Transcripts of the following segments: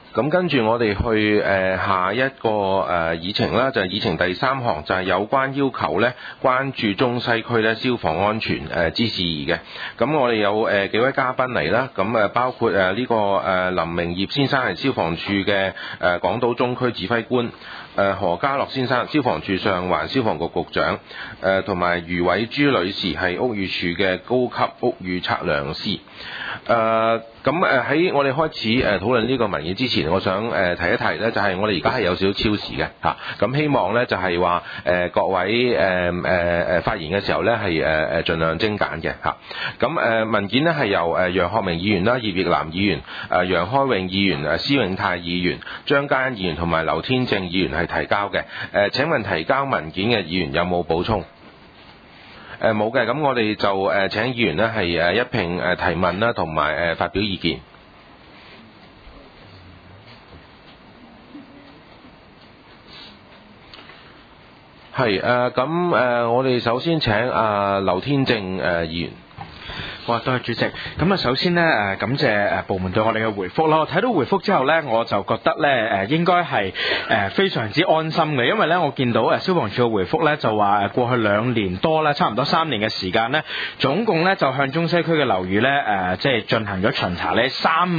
咁跟住我哋去下一個議程啦，就係議程第3項，就係有關要求咧關注中西區咧消防安全之事宜嘅。咁我哋有幾位嘉賓嚟啦，咁包括呢個林明業先生係消防處嘅港島中區指揮官，何家樂先生消防處上環消防局局長，同埋余偉珠女士係屋宇署嘅高級屋宇測量師。喺我哋開始討論呢個文件之前，我想提一提咧，就係我哋而家係有少少超時嘅嚇，咁希望咧就係話各位發言嘅時候咧係盡量精簡嘅嚇。咁文件咧係由楊學明議員啦、葉奕南議員、楊開永議員、施永泰議員、張家欣議員同埋劉天正議員係提交嘅。請問提交文件嘅議員有冇補充？冇嘅，咁我哋就請議員呢係一併提問啦，同埋發表意見。係我哋首先請劉天正議員。 好啊，多謝主席。咁啊，首先呢，感謝部門對我哋嘅回覆啦。我睇到回覆之後呢，我就覺得呢應該係非常之安心嘅，因為呢，我見到消防處嘅回覆呢，就話過去2年多啦，差唔多3年嘅時間呢，總共呢就向中西區嘅樓宇呢即係進行咗巡查呢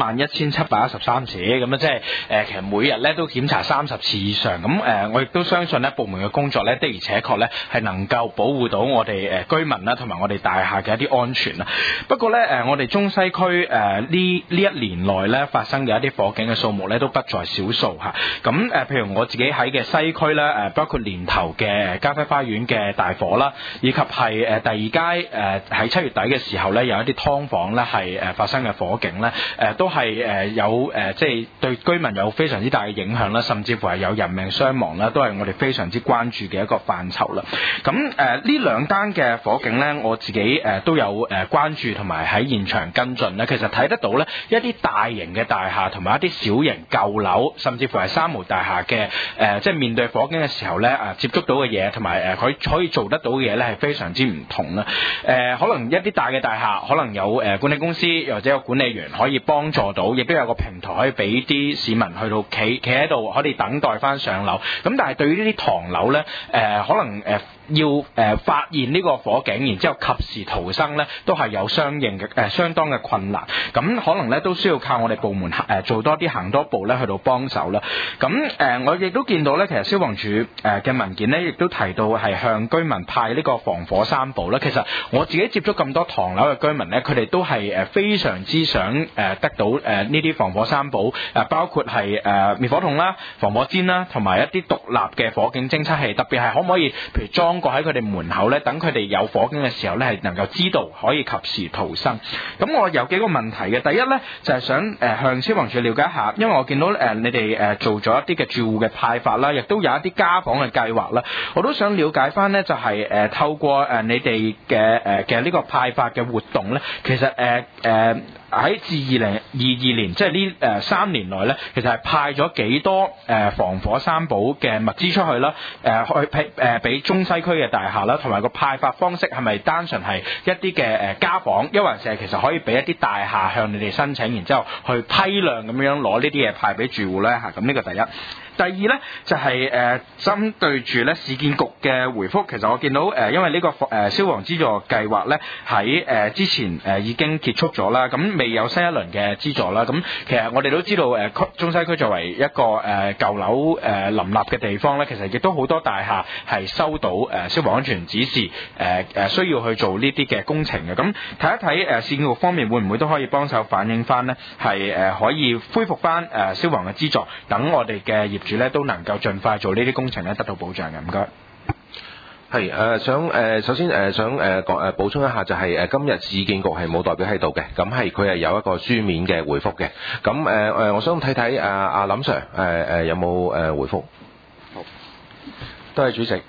31,713次，咁即係其實每日呢都檢查30次以上。咁我亦都相信呢部門嘅工作呢，的而且確呢係能夠保護到我哋居民啦，同埋我哋大廈嘅一啲安全啦。不過咧，我哋中西區呢一年內咧發生嘅一啲火警嘅數目咧都不在少數嚇。咁譬如我自己喺嘅西區咧，包括年頭嘅嘉輝花園嘅大火啦，以及係第二街喺7月底嘅時候咧有一啲劏房咧係發生嘅火警咧，都係有即係對居民有非常之大嘅影響啦，甚至乎係有人命傷亡啦，都係我哋非常之關注嘅一個範疇啦。咁呢兩單嘅火警咧，我自己都有關注同埋喺現場跟進咧，其實睇得到咧一啲大型嘅大廈同埋一啲小型舊樓，甚至乎係三無大廈嘅即係面對火警嘅時候咧接觸到嘅嘢同埋佢可以做得到嘅嘢咧係非常之唔同啦。可能一啲大嘅大廈可能有管理公司又或者有管理員可以幫助到，亦都有個平台可以俾啲市民去到企喺度可以等待翻上樓。咁但係對於呢啲唐樓咧可能要發現呢個火警，然之後及時逃生咧，都係有相應嘅相當嘅困難。咁可能咧都需要靠我哋部門做多啲行多步咧去到幫手啦。咁我亦都見到咧，其實消防處嘅文件咧，亦都提到係向居民派呢個防火三寶啦。其實我自己接觸咁多唐樓嘅居民咧，佢哋都係非常之想得到呢啲防火三寶，包括係滅火筒啦、防火氈啦，同埋一啲獨立嘅火警偵測器。特別係可唔可以譬如裝過喺佢哋門口咧，等佢哋有火警嘅時候咧係能夠知道可以及時逃生。咁我有幾個問題嘅，第一咧就係想向消防處了解一下，因為我見到你哋做咗一啲嘅住戶嘅派發啦，亦都有一啲家訪嘅計劃啦，我都想了解翻咧就係透過你哋嘅呢個派發嘅活動咧，其實喺自2022年，即係呢3年內咧，其實係派咗幾多防火三寶嘅物資出去啦？去俾中西區嘅大廈啦，同埋個派發方式係咪單純係一啲嘅家訪，抑或係其實可以俾一啲大廈向你哋申請，然之後去批量咁樣攞呢啲嘢派俾住戶咧嚇？咁呢個第一。第二咧就係針對住咧市建局嘅回覆，其實我見到因為呢個消防資助計劃咧喺之前已經結束咗啦，咁未有新一輪嘅資助啦。咁其實我哋都知道中西區作為一個舊樓林立嘅地方咧，其實亦都好多大廈係收到消防安全指示需要去做呢啲嘅工程嘅。咁睇一睇市建局方面會唔會都可以幫手反映翻呢？係可以恢復翻消防嘅資助，等我哋嘅業主咧都能夠盡快做呢啲工程咧，得到保障嘅。唔該。 係首先想補充一下，就係今日市建局係冇代表喺度嘅，咁佢係有一個書面嘅回覆嘅。咁我想睇睇阿林 Sir 有冇回覆？ 好，多謝主席。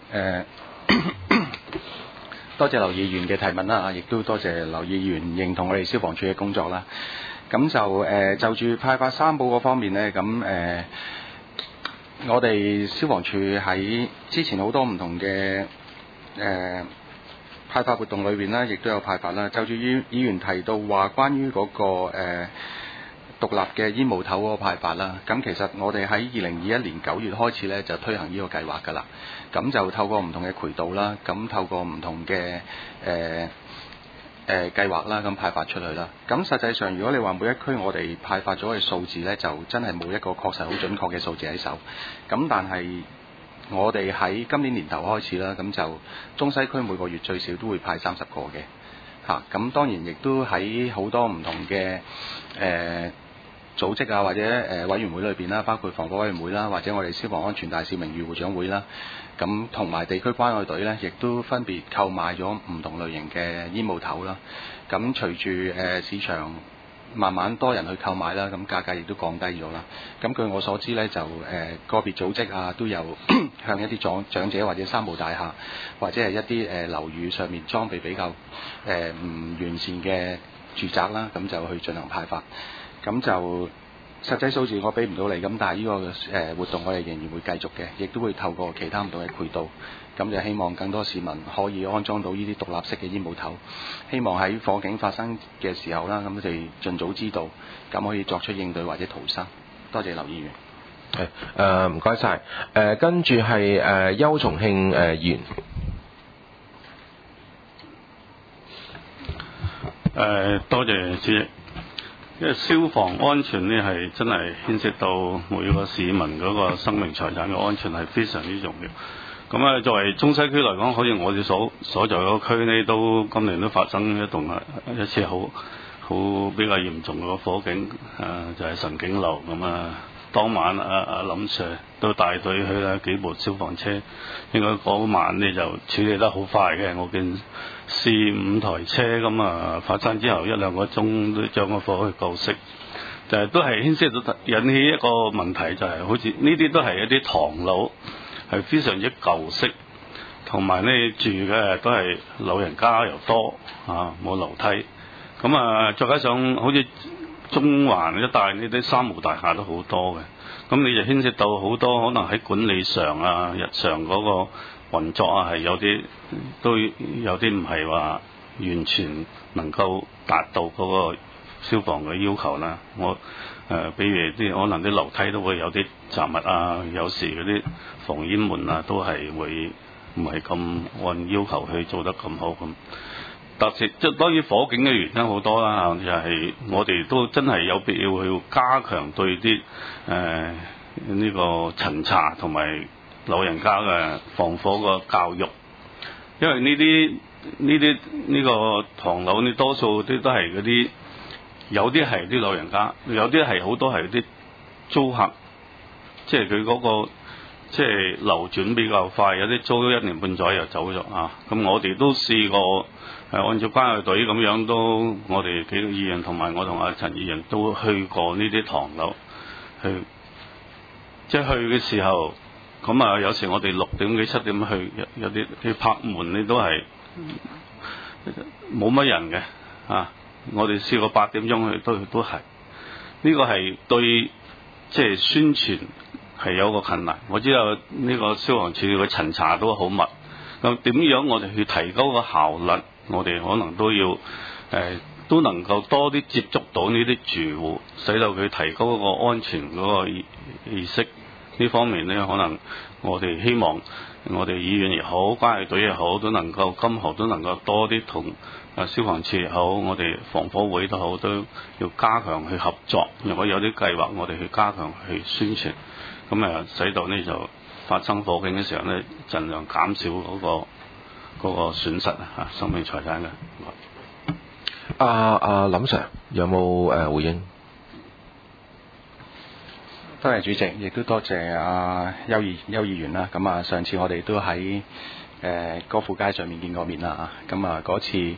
多謝劉議員嘅提問啦，亦都多謝劉議員認同我哋消防處嘅工作啦。咁就住派發三寶嗰方面呢，咁我哋消防處喺之前好多唔同嘅派發活動裏邊啦，亦都有派發啦。就住議員提到話關於嗰個獨立嘅煙霧頭嗰個派發啦。咁其實我哋喺2021年9月開始呢，就推行呢個計劃㗎啦。咁就透過唔同嘅渠道啦，咁透過唔同嘅計劃啦，咁派發出去啦。咁實際上，如果你話每一區我哋派發咗嘅數字呢，就真係冇一個確實好準確嘅數字喺手。咁但係我哋喺今年年頭開始啦，咁就中西區每個月最少都會派30個嘅。咁當然亦都喺好多唔同嘅組織啊，或者委員會裏邊啦，包括防火委員會啦，或者我哋消防安全大使名譽會長會啦，咁同埋地區關愛隊呢，亦都分別購買咗唔同類型嘅煙霧頭啦。咁隨住市場慢慢多人去購買啦，咁價格亦都降低咗啦。咁據我所知呢，就個別組織啊都有向一啲長者或者三無大廈或者係一啲樓宇上面裝備比較唔完善嘅住宅啦，咁就去進行派發。咁就實際數字我俾唔到你，咁但係呢個活動我哋仍然會繼續嘅，亦都會透過其他唔同嘅渠道，咁就希望更多市民可以安裝到呢啲獨立式嘅煙霧頭，希望喺火警發生嘅時候啦，咁佢哋盡早知道，咁可以作出應對或者逃生。多謝劉議員。 係唔該晒。跟住係邱松慶議員。 多謝主席。因為消防安全呢係真係牽涉到每個市民嗰個生命財產嘅安全係非常之重要。咁啊，作為中西區嚟講，好似我哋所在嗰區呢，都今年都發生一次好比較嚴重嘅火警，就係神景樓咁啊。當晚林 Sir 都帶隊去啦，幾部消防車，應該嗰晚呢就處理得好快嘅。我見4-5台車咁啊，發生之後1-2個鐘都將個火去救熄。就係都係牽涉到引起一個問題，就係好似呢啲都係一啲唐樓，係非常之舊式，同埋呢住嘅都係老人家又多冇樓梯。咁啊，再加上好似中環一帶呢啲三無大廈都好多嘅，咁你就牽涉到好多可能喺管理上啊、日常嗰個運作啊，係有啲唔係話完全能夠達到嗰個消防嘅要求啦。比如啲可能啲樓梯都會有啲雜物啊，有時嗰啲防煙門啊都係會唔係咁按要求去做得咁好咁。即係當然火警嘅原因好多啦，就係我哋都真係有必要去加強對啲呢個巡查同埋老人家嘅防火個教育，因為呢個唐樓呢多數啲都係嗰啲，有啲係啲老人家，有啲係好多係啲租客，即係佢嗰個即係流轉比較快，有啲租咗1年半載又走咗啊！咁我哋都試過。按照關愛隊咁樣都，我哋幾個議員同埋我同阿陳議員都去過呢啲唐樓，即係去嘅時候，咁啊有時我哋6點幾7點去，有啲拍門你都係冇乜人嘅我哋試過8點鐘去都係，呢個係對即係宣傳係有個困難。我知道呢個消防處嘅巡查都好密，咁點樣我哋去提高個效率？我哋可能都要都能夠多啲接觸到呢啲住戶，使到佢提高個安全嗰個意識。呢方面呢，可能我哋希望我哋議員也好，關愛隊也好，都能夠今後都能夠多啲同消防處也好，我哋防火會都好，都要加強去合作。如果有啲計劃，我哋去加強去宣傳，咁使到呢就發生火警嘅時候呢，盡量減少嗰個損失生命財產嘅。 林 Sir 有冇回應？ 多謝主席，亦都多謝邱議員啦。咁上次我哋都喺歌富街上面見過面啦。咁嗰次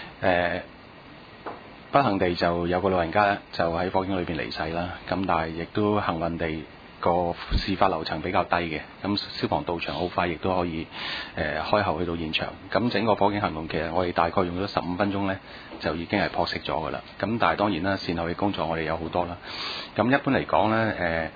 不幸地就有個老人家就喺火警裏邊離世啦。咁但係亦都幸運地，個事發樓層比較低嘅，咁消防到場好快，亦都可以開後去到現場。咁整個火警行動其實我哋大概用咗15分鐘呢，就已經係撲熄咗㗎啦。咁但係當然啦，善後嘅工作我哋有好多啦。咁一般嚟講呢，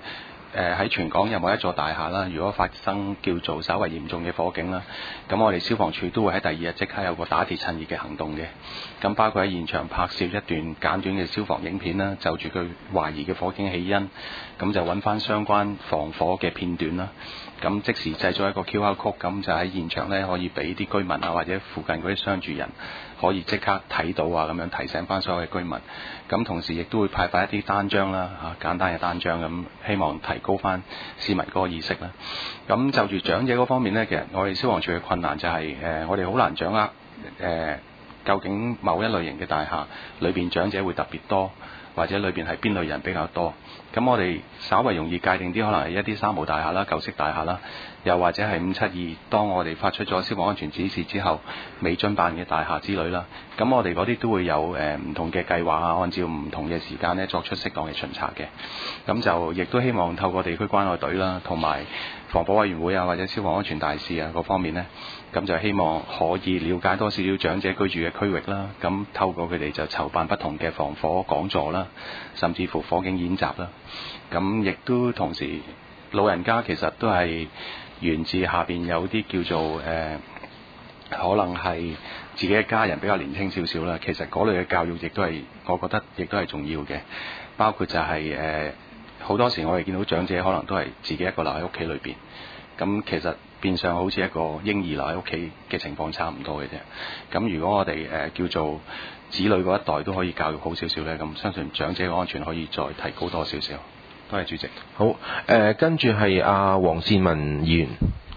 喺全港任何一座大廈啦，如果發生叫做稍為嚴重嘅火警啦，咁我哋消防處都會喺第二日即刻有個打鐵趁熱嘅行動嘅。咁包括喺現場拍攝一段簡短嘅消防影片啦，就住佢懷疑嘅火警起因，咁就揾翻相關防火嘅片段啦。咁即時製作一個 QR code，咁就喺現場呢可以俾啲居民啊或者附近嗰啲商住人可以即刻睇到啊，咁樣提醒翻所有嘅居民。咁同時亦都會派發一啲單張啦，簡單嘅單張，咁希望提高翻市民嗰個意識啦。咁就住長者嗰方面呢，其實我哋消防處嘅困難就係我哋好難掌握究竟某一類型嘅大廈裏邊長者會特別多，或者裏邊係邊類人比較多。咁我哋稍為容易界定啲，可能係一啲三無大廈啦、舊式大廈啦，又或者係572，當我哋發出咗消防安全指示之後未遵辦嘅大廈之類啦。咁我哋嗰啲都會有唔同嘅計劃啊，按照唔同嘅時間呢作出適當嘅巡查嘅。咁就亦都希望透過地區關愛隊啦，同埋防火委員會啊，或者消防安全大使啊嗰方面呢，咁就希望可以了解多少少長者居住嘅區域啦。咁透過佢哋就籌辦不同嘅防火講座啦，甚至乎火警演習啦。咁亦都同時，老人家其實都係源自下邊有啲叫做可能係自己嘅家人比較年輕少少啦。其實嗰類嘅教育亦都係，我覺得亦都係重要嘅。包括就係好多時我哋見到長者可能都係自己一個留喺屋企裏邊，咁其實變相好似一個嬰兒留喺屋企嘅情況差唔多嘅啫。咁如果我哋叫做子女嗰一代都可以教育好少少呢，咁相信長者嘅安全可以再提高多少少。多謝主席。 好，跟住係阿黃善文議員。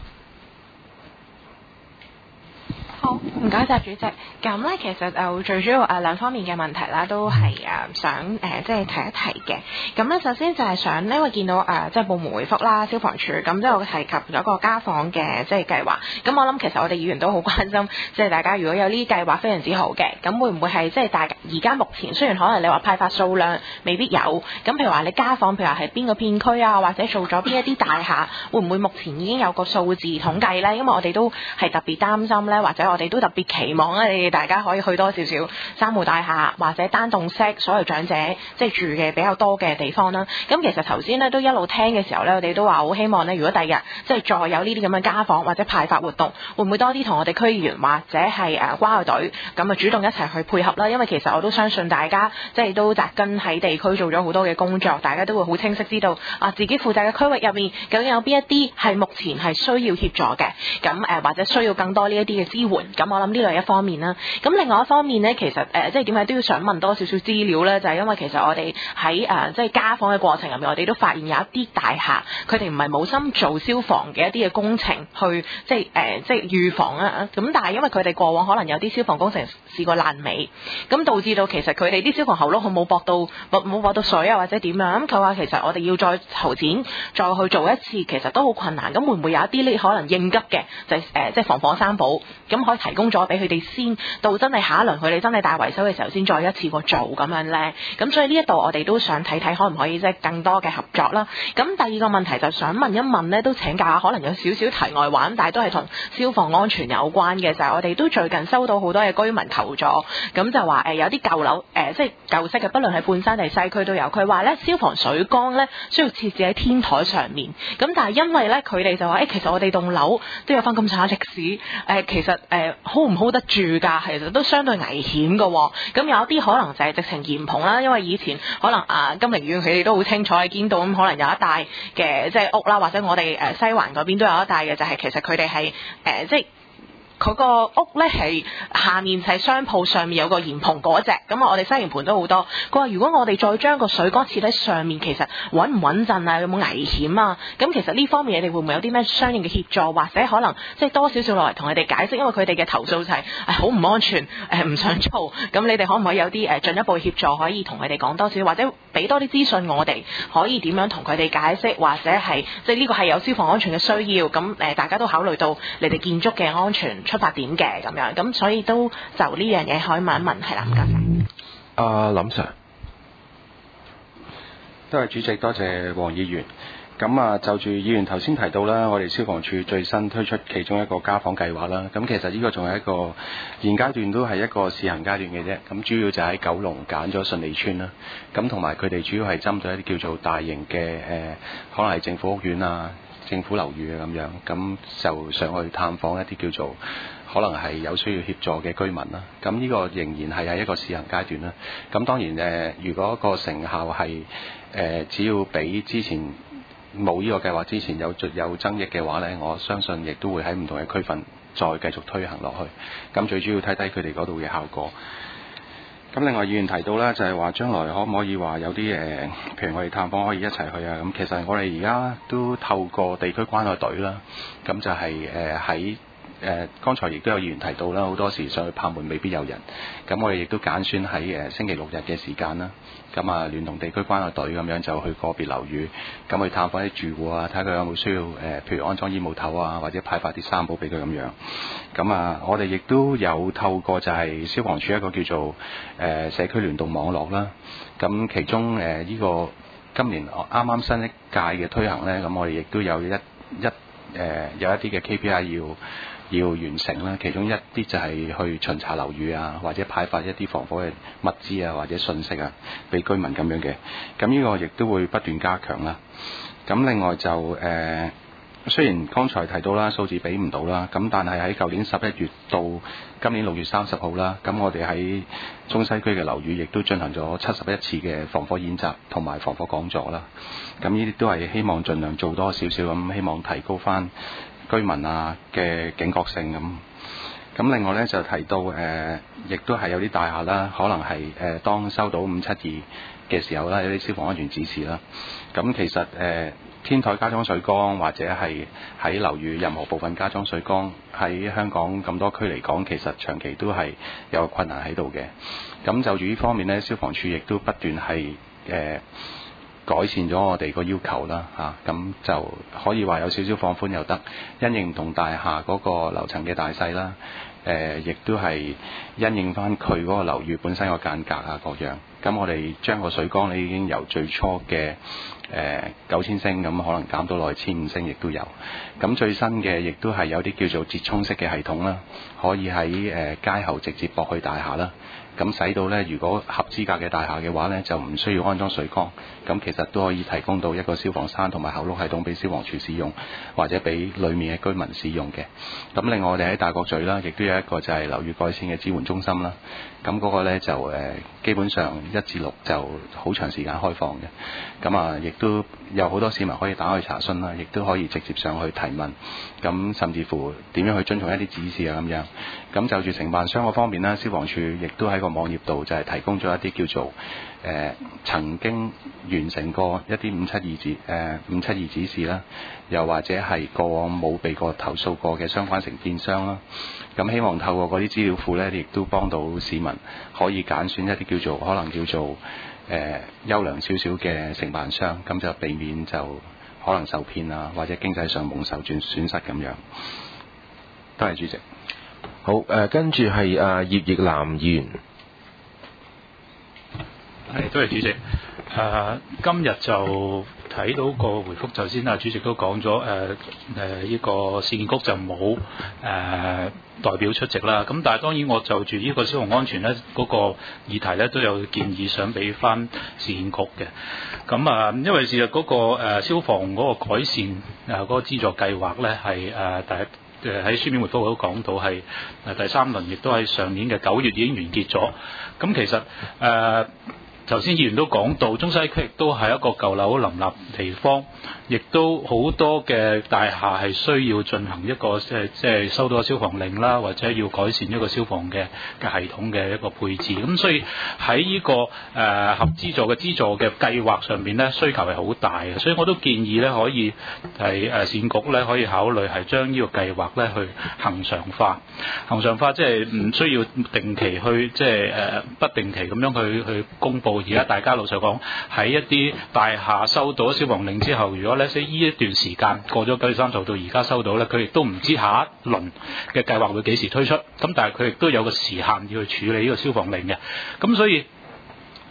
好，唔該晒主席。咁咧，其實就最主要兩方面嘅問題啦，都係想即係提一提嘅。咁咧，首先就係想因為見到即係部門回覆啦，消防處咁即係我提及咗個家訪嘅即係計劃。咁我諗其實我哋議員都好關心，即係大家如果有呢啲計劃非常之好嘅，咁會唔會係即係大而家目前雖然可能你話派發數量未必有，咁譬如話你家訪譬如話係邊個片區啊，或者做咗邊一啲大廈，會唔會目前已經有個數字統計咧？因為我哋都係特別擔心咧，或者我哋都特別期望你哋大家可以去多少少三無大廈或者單棟式所有長者即係住嘅比較多嘅地方啦。咁其實頭先咧都一路聽嘅時候咧，我哋都話好希望咧，如果第日即係再有呢啲咁嘅家訪或者派發活動，會唔會多啲同我哋區議員或者係關愛隊咁啊主動一齊去配合啦？因為其實我都相信大家即係都紮根喺地區做咗好多嘅工作，大家都會好清晰知道自己負責嘅區域入面究竟有邊一啲係目前係需要協助嘅，咁或者需要更多呢一啲嘅支援。咁我諗呢度係一方面啦。咁另外一方面呢，其實即係點解都要想問多少少資料呢？就係因為其實我哋喺即係家訪嘅過程入面，我哋都發現有一啲大廈佢哋唔係冇心做消防嘅一啲嘅工程去即係預防啊。咁但係因為佢哋過往可能有啲消防工程試過爛尾，咁導致到其實佢哋啲消防喉轆佢冇駁到水啊或者點樣。咁佢話其實我哋要再籌錢再去做一次，其實都好困難。咁會唔會有一啲呢可能應急嘅就係即係防火三寶，咁可以提供咗俾佢哋先，到真係下一輪佢哋真係大維修嘅時候先再一次過做咁樣呢？咁所以呢一度我哋都想睇睇可唔可以即係更多嘅合作啦。咁第二個問題就想問一問呢，都請教下，可能有少少題外話，但係都係同消防安全有關嘅，就係我哋都最近收到好多嘅居民求助，咁就話有啲舊樓即係舊式嘅，不論係半山定西區都有。佢話呢消防水缸呢需要設置喺天台上面，咁但係因為呢，佢哋就話其實我哋棟樓都有翻咁長歷史，其實hold 唔 hold 得住㗎？其實都相對危險㗎喎。咁有一啲可能就係直情簷篷啦，因為以前可能金陵苑佢哋都好清楚，見到咁可能有一帶嘅即係屋啦，或者我哋西環嗰邊都有一帶嘅，就係其實佢哋係即係佢個屋咧係下面係商鋪，上面有個簷篷嗰隻，咁我哋西營盤都好多。佢話如果我哋再將個水缸設喺上面，其實穩唔穩陣啊？有冇危險啊？咁其實呢方面你哋會唔會有啲咩相應嘅協助，或者可能即係多少少落嚟同佢哋解釋？因為佢哋嘅投訴就係好唔安全，唔想做。咁你哋可唔可以有啲進一步協助，可以同佢哋講多少，或者俾多啲資訊我哋，可以點樣同佢哋解釋，或者係即係呢個係有消防安全嘅需要，咁大家都考慮到你哋建築嘅安全出發點嘅咁樣，咁所以都就呢樣嘢可以問一問，係啦，唔該晒。 林 Sir， 多謝主席，多謝黃議員。 咁啊，就住議員頭先提到啦，我哋消防處最新推出其中一個家訪計劃啦。咁其實呢個仲係一個現階段都係一個試行階段嘅啫。咁主要就喺九龍揀咗順利村啦。咁同埋佢哋主要係針對一啲叫做大型嘅可能係政府屋苑啊、政府樓宇啊咁樣。咁就上去探訪一啲叫做可能係有需要協助嘅居民啦。咁呢個仍然係喺一個試行階段啦。咁當然如果個成效係只要比之前冇呢個計劃之前有增益嘅話呢，我相信亦都會喺唔同嘅區份再繼續推行落去。咁最主要睇睇佢哋嗰度嘅效果。咁另外議員提到啦，就係話將來可唔可以話有啲譬如我哋探訪可以一齊去啊？咁其實我哋而家都透過地區關愛隊啦，咁就係喺剛才亦都有議員提到啦，好多時上去拍門未必有人，咁我哋亦都揀選喺星期六日嘅時間啦，咁啊聯同地區關愛隊咁樣就去個別樓宇，咁去探訪啲住戶啊，睇佢有冇需要譬如安裝煙霧頭啊，或者派發啲衫布俾佢咁樣。咁啊，我哋亦都有透過就係消防處一個叫做社區聯動網絡啦，咁其中呢個今年啱啱新一屆嘅推行呢，咁我哋亦都有有一啲嘅 KPI 要完成啦，其中一啲就係去巡查樓宇啊，或者派發一啲防火嘅物資啊，或者信息啊，俾居民咁樣嘅。咁呢個亦都會不斷加強啦。咁另外就雖然剛才提到啦，數字俾唔到啦，咁但係喺舊年11月到今年6月30號啦，咁我哋喺中西區嘅樓宇亦都進行咗71次嘅防火演習同埋防火講座啦。咁呢啲都係希望盡量做多少少咁，希望提高翻居民啊嘅警覺性咁。咁另外呢，就提到亦都係有啲大廈啦，可能係當收到572嘅時候啦，有啲消防安全指示啦。咁其實天台加裝水缸或者係喺樓宇任何部分加裝水缸，喺香港咁多區嚟講，其實長期都係有困難喺度嘅。咁就住呢方面呢，消防處亦都不斷係改善咗我哋個要求啦嚇，咁就可以話有少少放寬又得，因應唔同大廈嗰個樓層嘅大細啦，亦都係因應翻佢嗰個樓宇本身個間隔啊各樣。咁我哋將個水缸咧已經由最初嘅9000升咁，可能減到落去1500升亦都有。咁最新嘅亦都係有啲叫做折衷式嘅系統啦，可以喺街後直接駁去大廈啦。咁使到呢，如果合資格嘅大廈嘅話呢，就唔需要安裝水缸，咁其實都可以提供到一個消防山同埋後轆系統俾消防處使用，或者俾裡面嘅居民使用嘅。咁另外我哋喺大角咀啦，亦都有一個就係樓宇改善嘅支援中心啦。咁嗰個呢，就基本上1至6就好長時間開放嘅。咁啊，亦都有好多市民可以打去查詢啦，亦都可以直接上去提問。咁甚至乎點樣去遵從一啲指示啊咁樣。咁就住承辦商嗰方面啦，消防處亦都喺個網頁度就係提供咗一啲叫做曾經完成過一啲572指示啦，又或者係過往冇被過投訴過嘅相關承建商啦。咁希望透過嗰啲資料庫呢，亦都幫到市民可以揀選一啲叫做可能叫做優良少少嘅承辦商，咁就避免就可能受騙啊，或者經濟上蒙受損失咁樣。多謝主席。 好，跟住係葉奕男議員。 係，多謝主席。今日就睇到個回覆，頭先主席都講咗，呢個市建局就冇代表出席啦。咁但係當然我就住呢個消防安全咧嗰個議題咧都有建議想俾翻市建局嘅。咁因為事實嗰個消防嗰個改善嗰個資助計劃咧係喺書面回覆都講到係第3輪，亦都喺上年嘅9月已經完結咗。咁其實頭先議員都講到，中西區亦都係一個舊樓林立地方，亦都好多嘅大廈係需要進行一個即係收到消防令啦，或者要改善一個消防嘅系統嘅一個配置。咁所以喺呢個合資助嘅計劃上面咧，需求係好大嘅。所以我都建議咧，可以係市建局咧可以考慮係將呢個計劃咧去恆常化。恆常化即係唔需要定期去即係不定期咁樣去公佈。而家大家老實講，喺一啲大廈收到消防令之後，如果咧呢一段時間過咗9月30號到而家收到咧，佢亦都唔知下一輪嘅計劃會幾時推出。咁但係佢亦都有個時限要去處理呢個消防令嘅。咁所以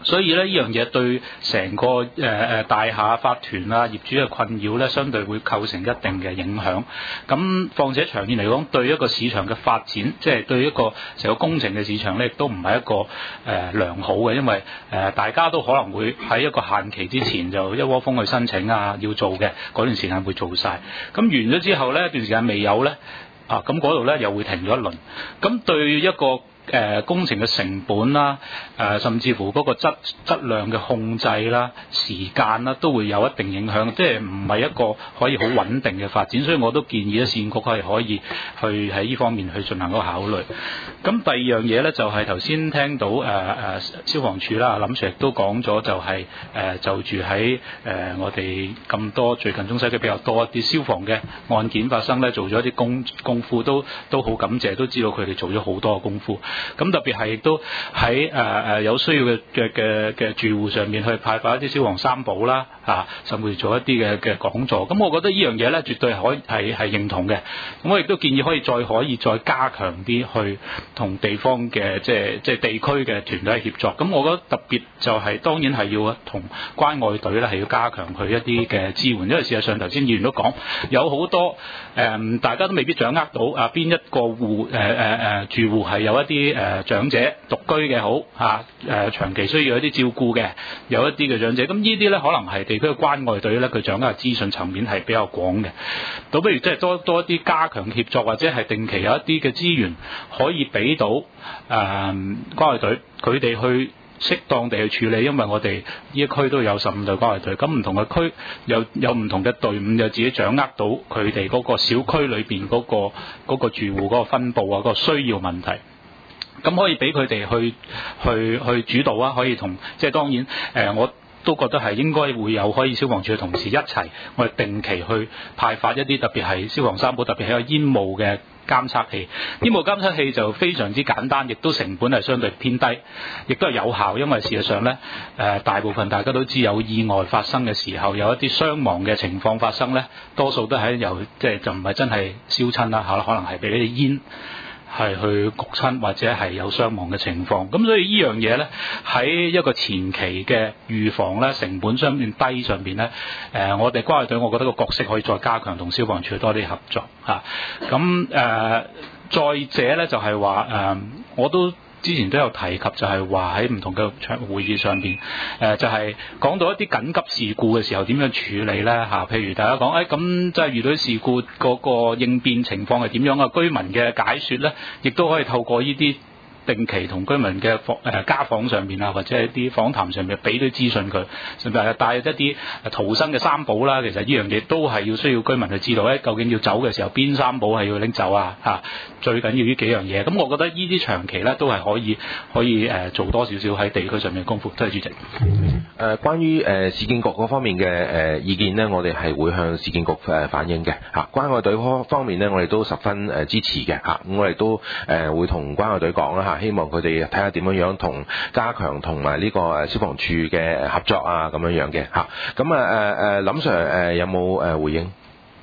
所以咧，呢樣嘢對成個大廈法團啊、業主嘅困擾咧，相對會構成一定嘅影響。咁況且長遠嚟講，對一個市場嘅發展，即係對一個成個工程嘅市場咧，亦都唔係一個良好嘅，因為大家都可能會喺一個限期之前就一窩蜂去申請啊，要做嘅嗰段時間會做晒。咁完咗之後咧，一段時間未有咧，咁嗰度咧又會停咗一輪。咁對一個工程嘅成本啦，甚至乎嗰個質量嘅控制啦、時間啦，都會有一定影響，即係唔係一個可以好穩定嘅發展，所以我都建議咧，市建局係可以去喺呢方面去進行個考慮。咁第二樣嘢咧，就係頭先聽到消防處啦，林 Sir 亦都講咗，就係就住喺我哋咁多最近中西區比較多一啲消防嘅案件發生咧，做咗一啲功夫，都好感謝，都知道佢哋做咗好多嘅功夫。咁特別係亦都喺有需要嘅住戶上面去派發一啲消防三寶啦，甚至做一啲嘅講座。咁我覺得呢樣嘢咧，絕對係認同嘅。咁我亦都建議可以再加強啲去同地方嘅即係地區嘅團隊協作。咁我覺得特別就係當然係要同關愛隊咧係要加強佢一啲嘅支援，因為事實上頭先議員都講有好多大家都未必掌握到邊一個住戶係有一啲長者獨居嘅好長期需要一啲照顧嘅，有一啲嘅長者，咁呢啲咧可能係地區嘅關愛隊咧，佢掌握嘅資訊層面係比較廣嘅。倒不如即係多一啲加強協作，或者係定期有一啲嘅資源可以俾到關愛隊，佢哋去適當地去處理，因為我哋呢一區都有15隊關愛隊，咁唔同嘅區有唔同嘅隊伍，就自己掌握到佢哋嗰個小區裏邊嗰個住戶嗰個分佈啊，嗰個需要問題。咁可以俾佢哋去主導啊，可以同即係當然我都覺得係應該會有可以消防處嘅同事一齊，我哋定期去派發一啲特別係消防三寶，特別係有煙霧嘅監測器。煙霧監測器就非常之簡單，亦都成本係相對偏低，亦都係有效，因為事實上咧大部分大家都知有意外發生嘅時候，有一啲傷亡嘅情況發生咧，多數都係由就唔係真係燒親啦可能係俾啲煙係去焗親或者係有傷亡嘅情況，咁所以呢樣嘢咧喺一個前期嘅預防咧，成本相對低上邊咧，我哋關愛隊我覺得個角色可以再加強同消防處多啲合作嚇。咁再者咧就係話我都之前都有提及，就係話喺唔同嘅會議上邊，就係講到一啲緊急事故嘅時候點樣處理咧嚇。譬如大家講，咁即係遇到事故嗰個應變情況係點樣啊？居民嘅解說咧，亦都可以透過呢啲定期同居民嘅家訪上面啊，或者一啲訪談上面俾啲資訊佢，甚至係帶一啲逃生嘅三寶啦。其實呢樣嘢都係要需要居民去知道咧，究竟要走嘅時候邊三寶係要拎走啊嚇。最緊要呢幾樣嘢，咁我覺得呢啲長期咧都係可以做多少少喺地區上面嘅功夫。多謝主席。 關於市建局嗰方面嘅意見呢，我哋係會向市建局反映嘅嚇。關愛隊方面呢，我哋都十分支持嘅嚇。咁我哋都會同關愛隊講啦嚇，希望佢哋睇下點樣同加強同埋呢個消防處嘅合作啊咁樣嘅嚇。咁林 Sir 有冇回應？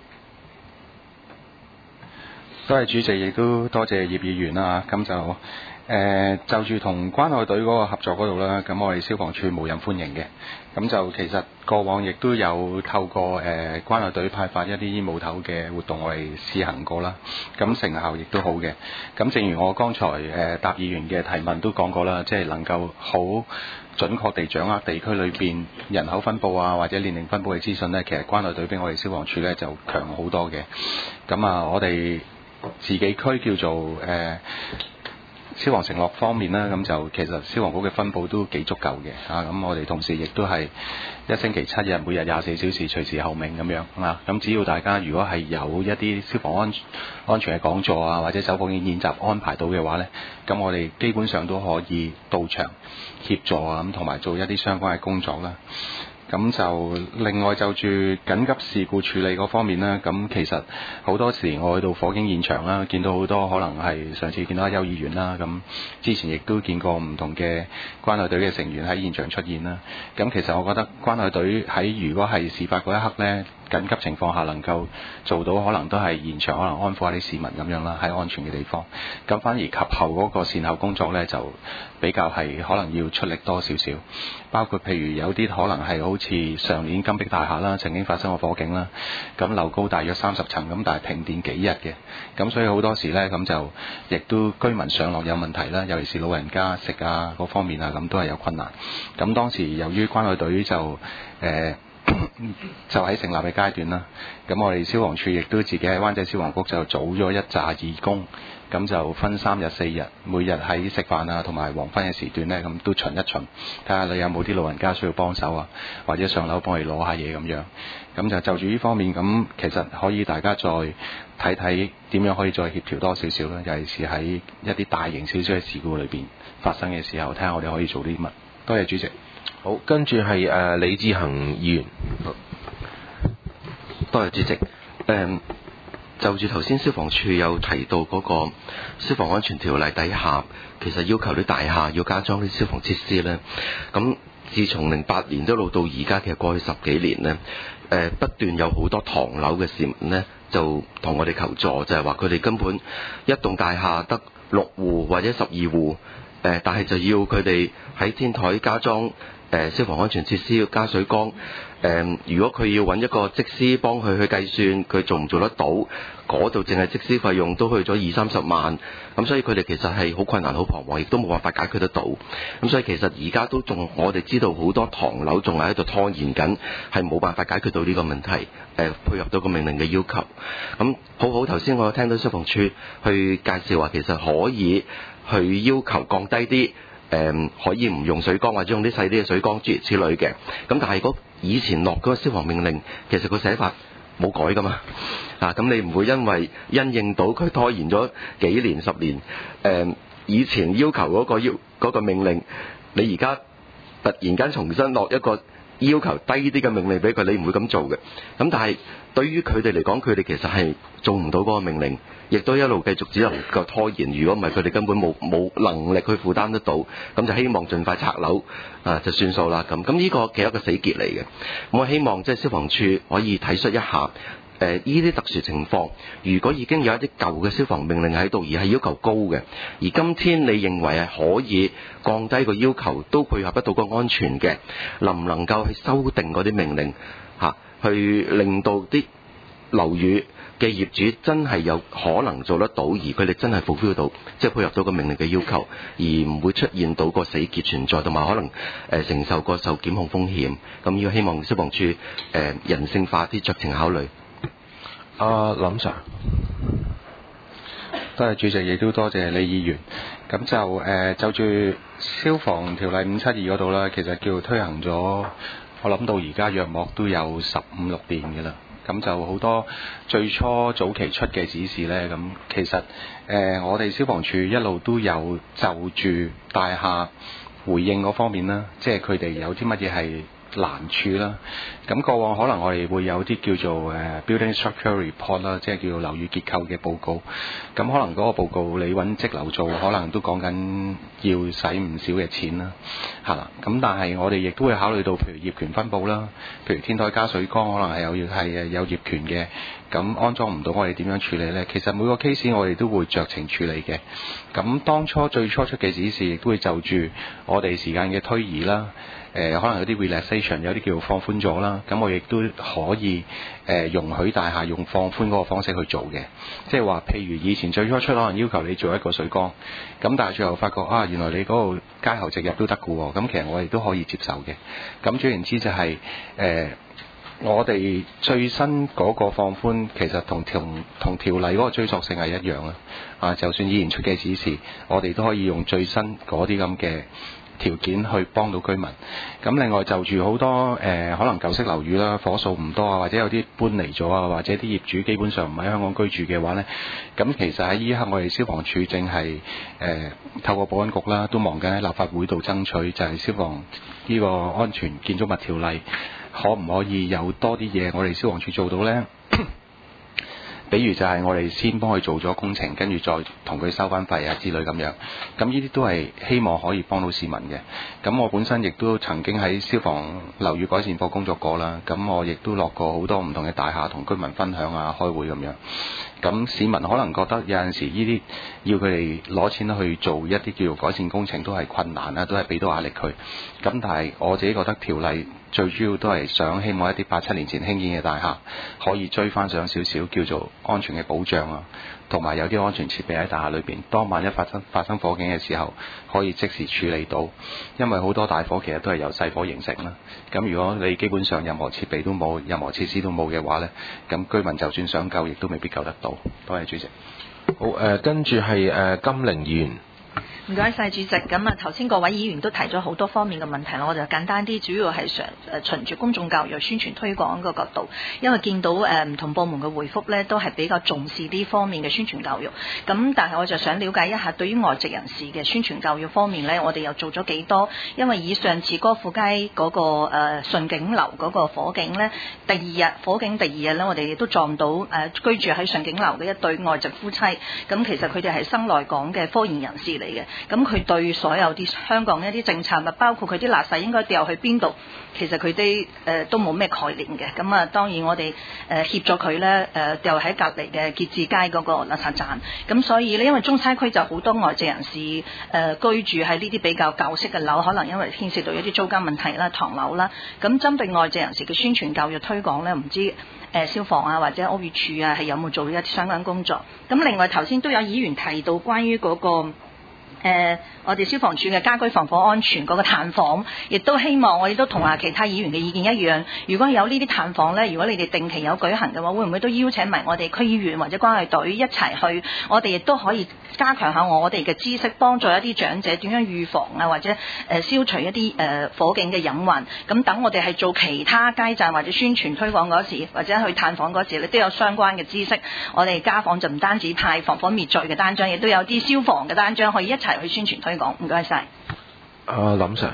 多謝主席，亦都多謝葉議員啦。咁就住同關愛隊嗰個合作嗰度啦，咁我哋消防處無任歡迎嘅。咁就其實過往亦都有透過關愛隊派發一啲煙霧頭嘅活動，我哋試行過啦。咁成效亦都好嘅。咁正如我剛才答議員嘅提問都講過啦，即係能夠好準確地掌握地區裏邊人口分佈啊，或者年齡分佈嘅資訊呢，其實關愛隊比我哋消防處呢就強好多嘅。咁我哋自己區叫做消防承諾方面啦，咁就其實消防局嘅分佈都幾足夠嘅嚇。咁我哋同事亦都係1星期7日，每日24小時隨時候命咁樣啊。咁只要大家如果係有一啲消防安全嘅講座啊，或者走火警演習安排到嘅話呢，咁我哋基本上都可以到場協助啊，咁同埋做一啲相關嘅工作啦。咁就另外就住緊急事故處理嗰方面啦，咁其實好多時我去到火警現場啦，見到好多可能係上次見到阿邱議員啦，咁之前亦都見過唔同嘅關愛隊嘅成員喺現場出現啦。咁其實我覺得關愛隊喺如果係事發嗰一刻呢， 緊急情況下能夠做到，可能都係現場可能安撫下啲市民咁樣啦，喺安全嘅地方。咁反而及後嗰個善後工作呢，就比較係可能要出力多少少，包括譬如有啲可能係好似上年金碧大廈啦，曾經發生過火警啦，咁樓高大約30層咁，但係停電幾日嘅，咁所以好多時呢，咁就亦都居民上落有問題啦，尤其是老人家食啊嗰方面啊，咁都係有困難。咁當時由於關愛隊就喺成立嘅階段啦，咁我哋消防處亦都自己喺灣仔消防局就組咗一紮義工，咁就分3日4日，每日喺食飯啊同埋黃昏嘅時段呢，咁都巡一巡，睇下你有冇啲老人家需要幫手啊，或者上樓幫佢攞下嘢咁樣。咁就住呢方面，咁其實可以大家再睇睇點樣可以再協調多少少啦，尤其是喺一啲大型少少嘅事故裏邊發生嘅時候，睇下我哋可以做啲乜。多謝主席。 好，跟住係李志恒議員。 多謝主席。就住頭先消防處有提到嗰個消防安全條例底下，其實要求啲大廈要加裝啲消防設施呢。咁自從08年一路到而家，其實過去10幾年呢，不斷有好多唐樓嘅市民呢，就同我哋求助，就係話佢哋根本一棟大廈得6戶或者12戶，但係就要佢哋喺天台加裝消防安全設施，要加水缸。如果佢要揾一個則師幫佢去計算，佢做唔做得到？嗰度淨係則師費用都去咗20-30萬，咁所以佢哋其實係好困難、好彷徨，亦都冇辦法解決得到。咁所以其實而家都仲，我哋知道好多唐樓仲係喺度拖延緊，係冇辦法解決到呢個問題。配合到個命令嘅要求。咁好好，頭先我聽到消防處去介紹話，其實可以去要求降低啲。可以唔用水缸或者用啲細啲嘅水缸諸如此類嘅，咁但係以前落嗰個消防命令，其實個寫法冇改噶嘛，咁你唔會因應到佢拖延咗幾年10年，以前要求嗰個命令，你而家突然間重新落一個要求低啲嘅命令俾佢，你唔會咁做嘅。咁但係對於佢哋嚟講，佢哋其實係做唔到嗰個命令，亦都一路繼續只能夠拖延。如果唔係，佢哋根本冇能力去負擔得到，咁就希望盡快拆樓就算數啦。咁呢個其實一個死結嚟嘅。我希望即係消防處可以體恤一下。呢啲特殊情況，如果已經有一啲舊嘅消防命令喺度，而係要求高嘅，而今天你認為係可以降低個要求，都配合得到個安全嘅，能唔能夠去修訂嗰啲命令去令到啲樓宇嘅業主真係有可能做得到，而佢哋真係 fulfill 到，即係配合到個命令嘅要求，而唔會出現到個死結存在，同埋可能承受個受檢控風險。咁要希望消防處人性化啲，酌情考慮。 林 Sir， 多謝主席，亦都多謝李議員。咁就住消防條例572嗰度啦，其實叫推行咗，我諗到而家約莫都有15-16年嘅啦。咁就好多最初早期出嘅指示呢，咁其實我哋消防處一路都有就住大廈回應嗰方面啦，即係佢哋有啲乜嘢係難處啦。咁過往可能我哋會有啲叫做building structure report 啦，即係叫做樓宇結構嘅報告。咁可能嗰個報告你揾則樓做，可能都講緊要使唔少嘅錢啦，咁但係我哋亦都會考慮到，譬如業權分佈啦，譬如天台加水缸，可能係有業權嘅，咁安裝唔到，我哋點樣處理呢？其實每個 case 我哋都會酌情處理嘅。咁當初最初出嘅指示，亦都會就住我哋時間嘅推移啦。可能有啲 relaxation， 有啲叫做放寬咗啦，咁我亦都可以容許大廈用放寬嗰個方式去做嘅，即係話譬如以前最初出可能要求你做一個水缸，咁但係最後發覺原來你嗰度街後直入都得嘅喎，咁其實我哋都可以接受嘅。咁總言之就係我哋最新嗰個放寬其實同條例嗰個追溯性係一樣啦，就算以前出嘅指示，我哋都可以用最新嗰啲咁嘅條件去幫到居民。咁另外就住好多可能舊式樓宇啦，火數唔多或者有啲搬離咗或者啲業主基本上唔喺香港居住嘅話呢，咁其實喺依刻我哋消防處正係透過保安局啦，都忙緊喺立法會度爭取，就係消防呢個安全建築物條例可唔可以有多啲嘢我哋消防處做到呢？ 比如就係我哋先幫佢做咗工程，跟住再同佢收翻費啊之類咁樣。咁呢啲都係希望可以幫到市民嘅。咁我本身亦都曾經喺消防樓宇改善課工作過啦。咁我亦都落過好多唔同嘅大廈同居民分享啊、開會咁樣。咁市民可能覺得有陣時呢啲要佢哋攞錢去做一啲叫做改善工程都係困難啦，都係俾到壓力佢。咁但係我自己覺得條例最主要都係想希望一啲87年前興建嘅大廈可以追翻上少少叫做安全嘅保障啊，同埋有啲安全設備喺大廈裏邊，當萬一發生火警嘅時候可以即時處理到。因為好多大火其實都係由細火形成啦。咁如果你基本上任何設備都冇、任何設施都冇嘅話呢，咁居民就算想救，亦都未必救得到。多謝主席。 好，跟住係金玲議員。 唔該晒主席。咁啊，頭先各位議員都提咗好多方面嘅問題啦，我就簡單啲，主要係循住公眾教育、宣傳推廣個角度，因為見到唔同部門嘅回覆呢，都係比較重視呢方面嘅宣傳教育。咁但係我就想了解一下，對於外籍人士嘅宣傳教育方面呢，我哋又做咗幾多？因為以上次歌賦街嗰個順景樓嗰個火警呢，火警第二日呢，我哋亦都撞到居住喺順景樓嘅一對外籍夫妻。咁其實佢哋係生來港嘅科研人士嚟嘅。咁佢對所有啲香港一啲政策啦，包括佢啲垃圾應該掉去邊度，其實佢哋都冇咩概念嘅。咁啊，當然我哋協助佢咧掉喺隔離嘅結志街嗰個垃圾站。咁所以咧，因為中西區就好多外籍人士居住喺呢啲比較舊式嘅樓，可能因為牽涉到一啲租金問題啦、唐樓啦。咁針對外籍人士嘅宣傳教育推廣咧，唔知消防啊或者屋宇署啊係有冇做一啲相關工作？咁另外頭先都有議員提到關於嗰個我哋消防處嘅家居防火安全嗰個探訪，亦都希望我哋都同其他議員嘅意見一樣，如果有呢啲探訪呢，如果你哋定期有舉行嘅話，會唔會都邀請埋我哋區議員或者關愛隊一齊去？我哋亦都可以加強下我哋嘅知識，幫助一啲長者點樣預防啊，或者消除一啲火警嘅隱患。咁等我哋係做其他街站或者宣傳推廣嗰時，或者去探訪嗰時咧，都有相關嘅知識。我哋家訪就唔單止派防火滅罪嘅單張，亦都有啲消防嘅單張可以一齊去宣傳推廣。唔該晒。 林 Sir。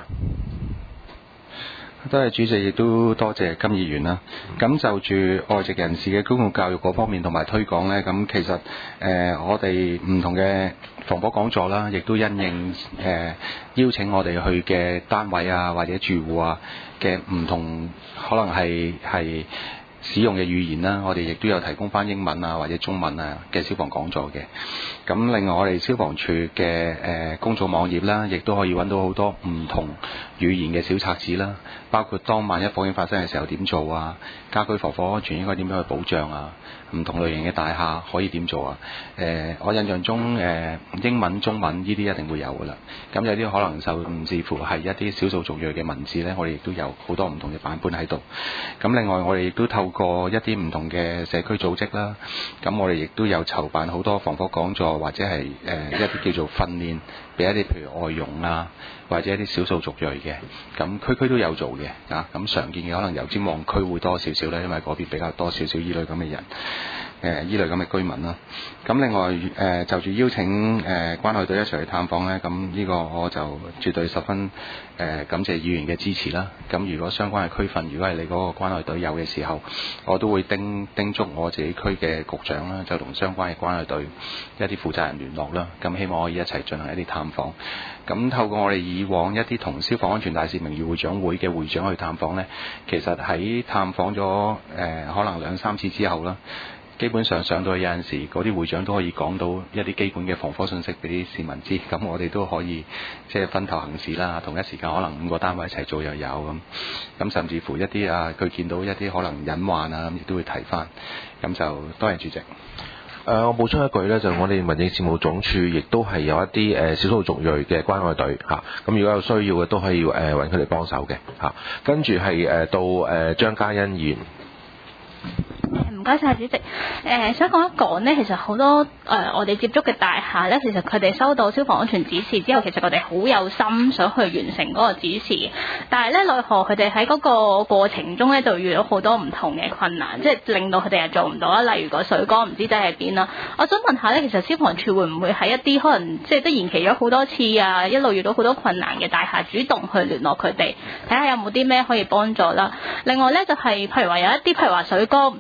多謝主席，亦都多謝金議員啦。咁就住外籍人士嘅公共教育嗰方面同埋推廣呢，咁其實我哋唔同嘅防火講座啦，亦都因應邀請我哋去嘅單位啊或者住戶啊嘅唔同，可能係使用嘅語言啦，我哋亦都有提供翻英文啊或者中文啊嘅消防講座嘅。咁另外我哋消防處嘅公眾網頁啦，亦都可以揾到好多唔同語言嘅小冊子啦，包括當萬一火警發生嘅時候點做啊，家居防火安全應該點樣去保障啊，唔同類型嘅大廈可以點做啊。我印象中英文、中文呢啲一定會有噶啦。咁有啲可能甚至乎係一啲少數族裔嘅文字呢，我哋亦都有好多唔同嘅版本喺度。咁另外我哋亦都透過一啲唔同嘅社區組織啦，咁我哋亦都有籌辦好多防火講座，或者係一啲叫做訓練俾一啲譬如外傭啊，或者一啲少數族裔嘅，咁區區都有做嘅啊。咁常見嘅可能油尖旺區會多少少咧，因為嗰邊比較多少少依類咁嘅人，依類咁嘅居民啦。咁另外就住邀請關愛隊一齊去探訪咧，咁呢個我就絕對十分感謝議員嘅支持啦。咁如果相關嘅區份，如果係你嗰個關愛隊有嘅時候，我都會叮囑我自己區嘅局長啦，就同相關嘅關愛隊一啲負責人聯絡啦。咁希望可以一齊進行一啲探訪。咁透過我哋以往一啲同消防安全大使名譽會長會嘅會長去探訪呢，其實喺探訪咗可能2-3次之後啦，基本上上到去有陣時嗰啲會長都可以講到一啲基本嘅防火信息俾啲市民知，咁我哋都可以即係分頭行事啦。同一時間可能5個單位一齊做又有咁甚至乎一啲佢見到一啲可能隱患啊，亦都會提翻。咁就多謝主席。 我補充一句咧，就我哋民政事務總署亦都係有一啲少數族裔嘅關愛隊嚇，咁如果有需要嘅都可以揾佢哋幫手嘅嚇。跟住係到張嘉欣議員。 唔該晒主席。想講一講呢，其實好多我哋接觸嘅大廈呢，其實佢哋收到消防安全指示之後，其實佢哋好有心想去完成嗰個指示，但係呢，奈何佢哋喺嗰個過程中呢，就遇到好多唔同嘅困難，即係令到佢哋係做唔到啦。例如個水缸唔知擠喺邊啦。我想問下呢，其實消防處會唔會喺一啲可能即係都延期咗好多次啊，一路遇到好多困難嘅大廈，主動去聯絡佢哋，睇下有冇啲咩可以幫助啦。另外呢，就係譬如話有一啲譬如話水缸唔知擠喺邊。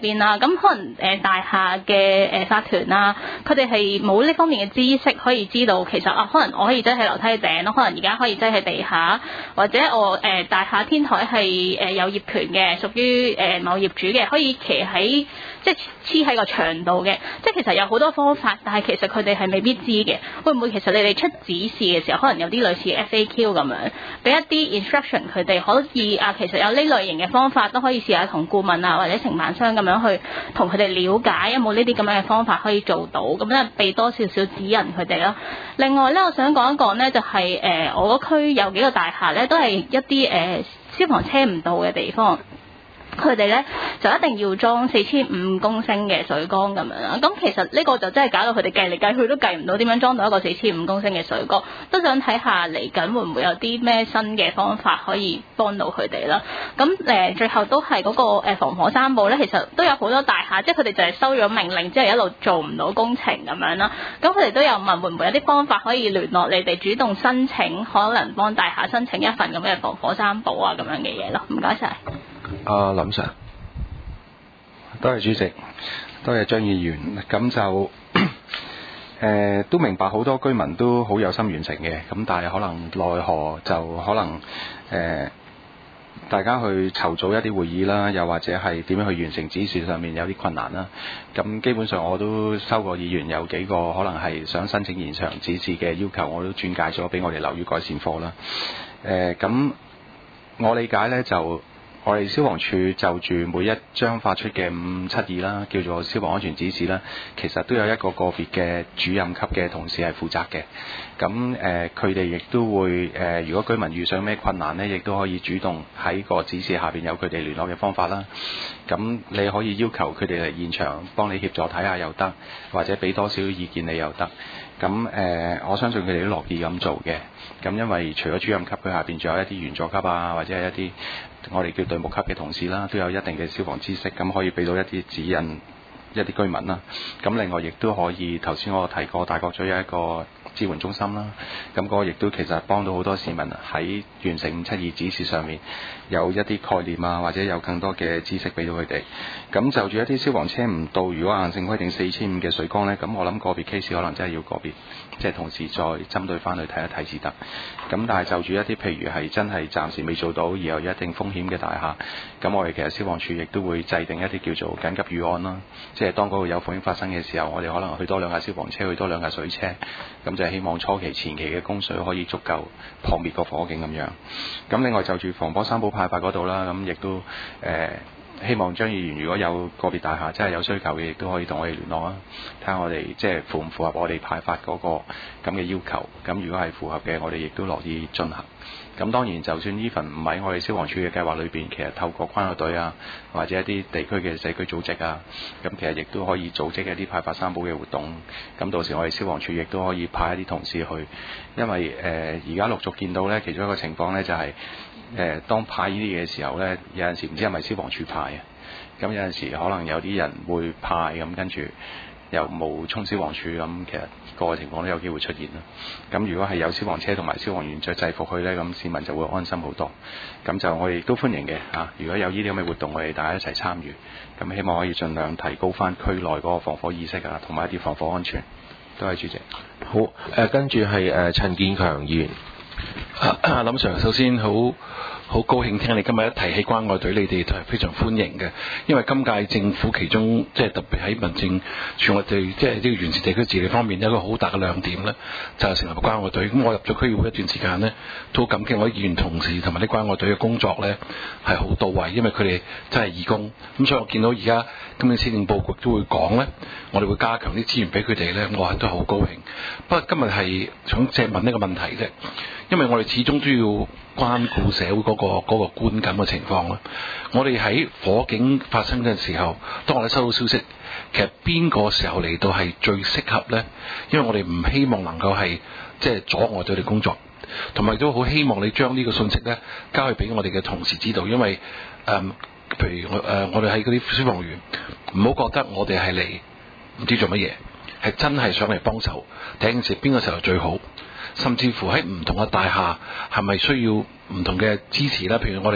邊啦。咁可能大廈嘅法團啊，佢哋係冇呢方面嘅知識，可以知道其實可能我可以擠喺樓梯頂咯，可能而家可以擠喺地下，或者我大廈天台係有業權嘅，屬於某業主嘅，可以騎喺即係黐喺個牆度嘅。即係其實有好多方法，但係其實佢哋係未必知嘅。會唔會其實你哋出指示嘅時候，可能有啲類似 FAQ 咁樣，俾一啲 instruction 佢哋可以其實有呢類型嘅方法都可以試下同顧問啊或者承辦商咁樣去同佢哋了解有冇呢啲咁樣嘅方法可以做到，咁咧俾多少少指引佢哋咯。另外咧，我想講一講咧，就係我嗰區有幾個大廈咧，都係一啲消防車唔到嘅地方。佢哋咧就一定要裝4500公升嘅水缸咁樣啦。咁其實呢個就真係搞到佢哋計嚟計去都計唔到點樣裝到一個4500公升嘅水缸。都想睇下嚟緊會唔會有啲咩新嘅方法可以幫到佢哋啦。咁最後都係嗰個防火三寶咧，其實都有好多大廈，即係佢哋就係收咗命令之後一路做唔到工程咁樣啦。咁佢哋都有問會唔會有啲方法可以聯絡你哋主動申請，可能幫大廈申請一份咁嘅防火三寶啊咁樣嘅嘢咯。唔該晒。 林 Sir， 多謝主席，多謝張議員。咁就都明白好多居民都好有心完成嘅，咁但係可能奈何就可能大家去籌組一啲會議啦，又或者係點樣去完成指示上面有啲困難啦。咁基本上我都收過議員有幾個可能係想申請延長指示嘅要求，我都轉介咗俾我哋樓宇改善課啦。咁我理解呢，就我哋消防處就住每一張發出嘅572啦，叫做消防安全指示啦，其實都有一個個別嘅主任級嘅同事係負責嘅。咁佢哋亦都會如果居民遇上咩困難呢，亦都可以主動喺個指示下邊有佢哋聯絡嘅方法啦。咁你可以要求佢哋嚟現場幫你協助睇下又得，或者俾多少意見你又得。咁我相信佢哋都樂意咁做嘅。咁因為除咗主任級，佢下邊仲有一啲員佐級啊，或者係一啲我哋叫隊目級嘅同事啦，都有一定嘅消防知識，咁可以俾到一啲指引一啲居民啦。咁另外亦都可以，頭先我提過大角咀有一個支援中心啦，咁嗰個亦都其實幫到好多市民喺完成572指示上面有一啲概念啊，或者有更多嘅知識俾到佢哋。咁就住一啲消防車唔到，如果硬性規定4500嘅水缸呢，咁我諗個別 case 可能真係要個別即係同時再針對翻去睇一睇至得。咁但係就住一啲譬如係真係暫時未做到而又有一定風險嘅大廈，咁我哋其實消防處亦都會制定一啲叫做緊急預案啦，即係當嗰度有風險發生嘅時候，我哋可能去多2架消防車，去多2架水車，咁就希望初期前期嘅供水可以足夠撲滅個火警咁樣。咁另外就住防火三寶派發嗰度啦，咁亦都希望張議員如果有個別大廈真係有需求嘅，亦都可以同我哋聯絡啊，睇下我哋即係符唔符合我哋派發嗰個咁嘅要求。咁如果係符合嘅，我哋亦都樂意進行。咁當然就算呢份唔喺我哋消防處嘅計劃裏邊，其實透過關愛隊啊，或者一啲地區嘅社區組織啊，咁其實亦都可以組織一啲派發三寶嘅活動。咁到時我哋消防處亦都可以派一啲同事去，因為而家陸續見到呢，其中一個情況呢就係當派呢啲嘢嘅時候呢，有陣時唔知係咪消防處派啊，咁有陣時可能有啲人會派咁跟住又冒充消防處咁，其實個情況都有機會出現啦。咁如果係有消防車同埋消防員着制服去呢，咁市民就會安心好多。咁就我哋都歡迎嘅嚇。如果有呢啲咁嘅活動，我哋大家一齊參與，咁希望可以盡量提高翻區內嗰個防火意識啊，同埋一啲防火安全。多謝主席。 好，跟住係陳建強議員。 林 Sir， 首先好高興聽你今日一提起關愛隊，你哋都係非常歡迎嘅。因為今屆政府其中即係特別喺民政處，我哋即係呢個完善地區治理方面有一個好大嘅亮點呢，就係成立關愛隊。咁我入咗區議會一段時間呢，都感激我啲議員同事同埋啲關愛隊嘅工作呢係好到位，因為佢哋真係義工。咁所以我見到而家今年施政報告都會講呢，我哋會加強啲資源俾佢哋呢，我係都好高興。不過今日係想借問一個問題啫，因為我哋始終都要關顧社會嗰個觀感嘅情況啦。我哋喺火警發生嘅時候，當我哋收到消息，其實邊個時候嚟到係最適合呢？因為我哋唔希望能夠係即係阻礙咗你工作，同埋都好希望你將呢個信息呢交去俾我哋嘅同事知道。因為譬如我哋喺嗰啲消防員，唔好覺得我哋係嚟唔知做乜嘢，係真係想嚟幫手。第一件事邊個時候最好？甚至乎喺唔同嘅大廈係咪需要唔同嘅支持啦？譬如我哋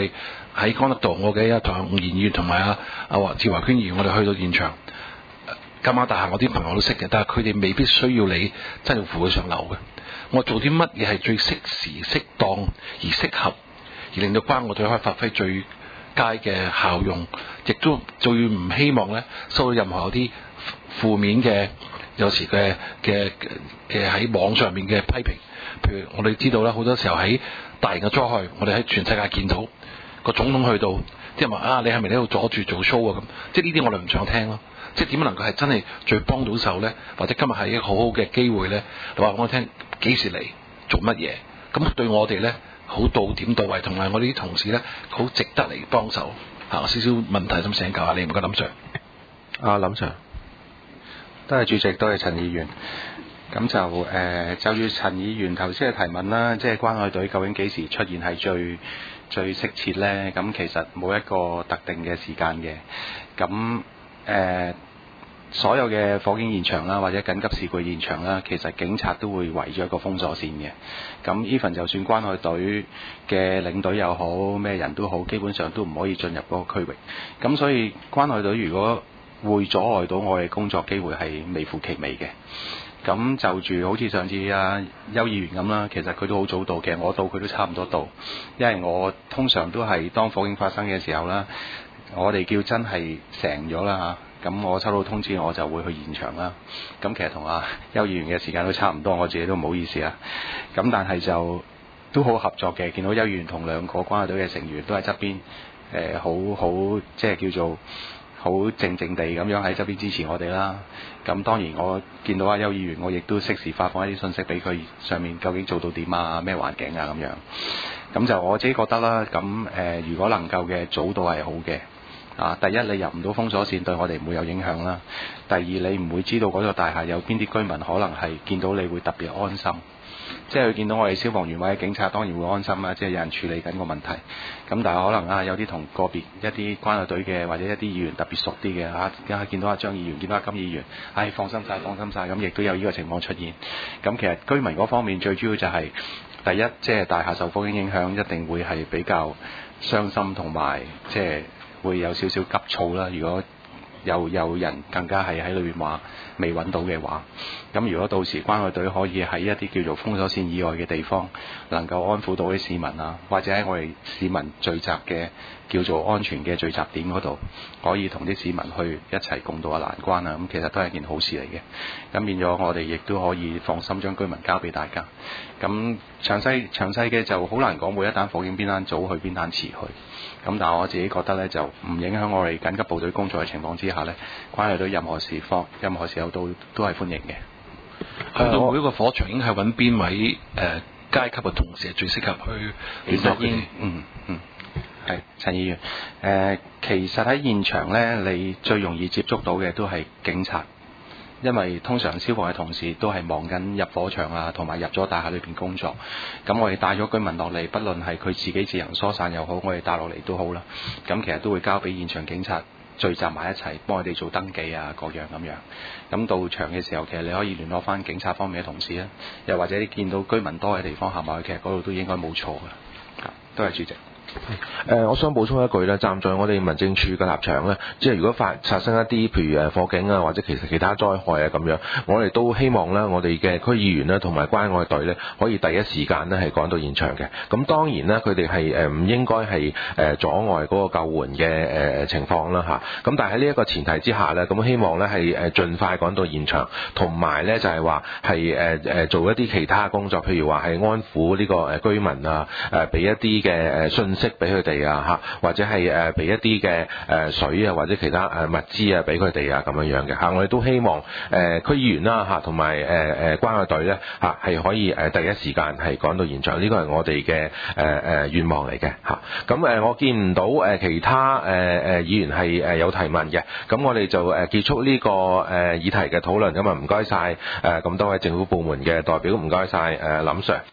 喺江德道，我嘅阿唐吳賢議員同埋阿趙華娟議員，我哋去到現場。金馬大廈我啲朋友都識嘅，但係佢哋未必需要你真係扶佢上樓嘅。我做啲乜嘢係最適時、適當而適合，而令到關愛隊可以發揮最佳嘅效用，亦都最唔希望咧收到任何有啲負面嘅有時嘅喺網上面嘅批評。譬如我哋知道啦，好多時候喺大型嘅災害，我哋喺全世界見到個總統去到，啲人話你係咪喺度阻住做 show 啊？咁即係呢啲我哋唔想聽咯。即係點樣能夠係真係最幫到手咧？或者今日係一個好好嘅機會咧？你話我聽幾時嚟做乜嘢？咁對我哋咧好到點到位，同埋我哋啲同事咧好值得嚟幫手嚇。少少問題想請教下你，唔該，林 Sir。 林 Sir， 多謝主席，多謝陳議員。咁就住陳議員頭先嘅提問啦，即係關愛隊究竟幾時出現係最適切咧？咁其實冇一個特定嘅時間嘅。咁所有嘅火警現場啦，或者緊急事故現場啦，其實警察都會圍咗一個封鎖線嘅。咁 even 就算關愛隊嘅領隊又好，咩人都好，基本上都唔可以進入嗰個區域。咁所以關愛隊如果會阻礙到我哋工作機會係微乎其微嘅。咁就住好似上次邱議員咁啦，其實佢都好早到嘅，我到佢都差唔多到，因為我通常都係當火警發生嘅時候啦，我哋叫真係成咗啦嚇，咁我收到通知我就會去現場啦。咁其實同邱議員嘅時間都差唔多，我自己都唔好意思啦。咁但係就都好合作嘅，見到邱議員同兩個關愛隊嘅成員都喺側邊，好即係叫做好靜靜地咁樣喺側邊支持我哋啦。咁當然我見到邱議員，我亦都適時發放一啲信息俾佢，上面究竟做到點啊，咩環境啊咁樣。咁就我自己覺得啦，咁如果能夠嘅早到係好嘅。第一你入唔到封鎖線，對我哋唔會有影響啦。第二你唔會知道嗰座大廈有邊啲居民可能係見到你會特別安心。即係佢見到我哋消防員或者警察，當然會安心啦。即係有人處理緊個問題。咁但係可能有啲同個別一啲關愛隊嘅或者一啲議員特別熟啲嘅見到張議員，見到金議員，放心晒，咁亦都有呢個情況出現。咁其實居民嗰方面最主要就係、第一，即係大廈受火警影響，一定會係比較傷心同埋即係會有少少急躁啦。如果有人更加係喺裏面話未揾到嘅話，咁如果到時關愛隊可以喺一啲叫做封鎖線以外嘅地方，能夠安撫到啲市民啊，或者喺我哋市民聚集嘅叫做安全嘅聚集點嗰度，可以同啲市民去一齊共度難關啊，咁其實都係一件好事嚟嘅。咁變咗我哋亦都可以放心將居民交俾大家。咁詳細嘅就好難講，每一單火警邊單早去邊單遲去。咁但係我自己覺得咧，就唔影響我哋緊急部隊工作嘅情況之下咧，關愛隊任何時候都係歡迎嘅。 去到每一個火場應該係揾邊位階級嘅同事係最適合去聯絡嘅？ 係陳議員。其實喺現場咧，你最容易接觸到嘅都係警察。因為通常消防嘅同事都係忙緊入火場啊，同埋入咗大廈裏邊工作。咁我哋帶咗居民落嚟，不論係佢自己自行疏散又好，我哋帶落嚟都好啦。咁其實都會交俾現場警察聚集埋一齊，幫我哋做登記啊，各樣咁樣。咁到場嘅時候，其實你可以聯絡翻警察方面嘅同事啦，又或者你見到居民多嘅地方行埋去，其實嗰度都應該冇錯嘅。多謝主席。 我想補充一句咧，站在我哋民政處嘅立場咧，即係如果發生一啲譬如火警啊，或者其他災害啊咁樣，我哋都希望咧，我哋嘅區議員咧同埋關愛隊咧，可以第一時間咧係趕到現場嘅。咁當然咧，佢哋係唔應該係阻礙嗰個救援嘅情況啦嚇。咁但係喺呢一個前提之下咧，咁希望咧係盡快趕到現場，同埋咧就係話係做一啲其他工作，譬如話係安撫呢個居民啊，俾一啲嘅信息俾佢哋啊嚇，或者係俾一啲嘅水啊，或者其他物資啊俾佢哋啊咁樣嘅嚇。我哋都希望區議員啦嚇，同埋關愛隊咧嚇係可以第一時間係趕到現場，呢個係我哋嘅願望嚟嘅嚇。咁我見唔到其他議員係有提問嘅，咁我哋就結束呢個議題嘅討論。咁啊唔該晒咁多位政府部門嘅代表，唔該晒林 Sir。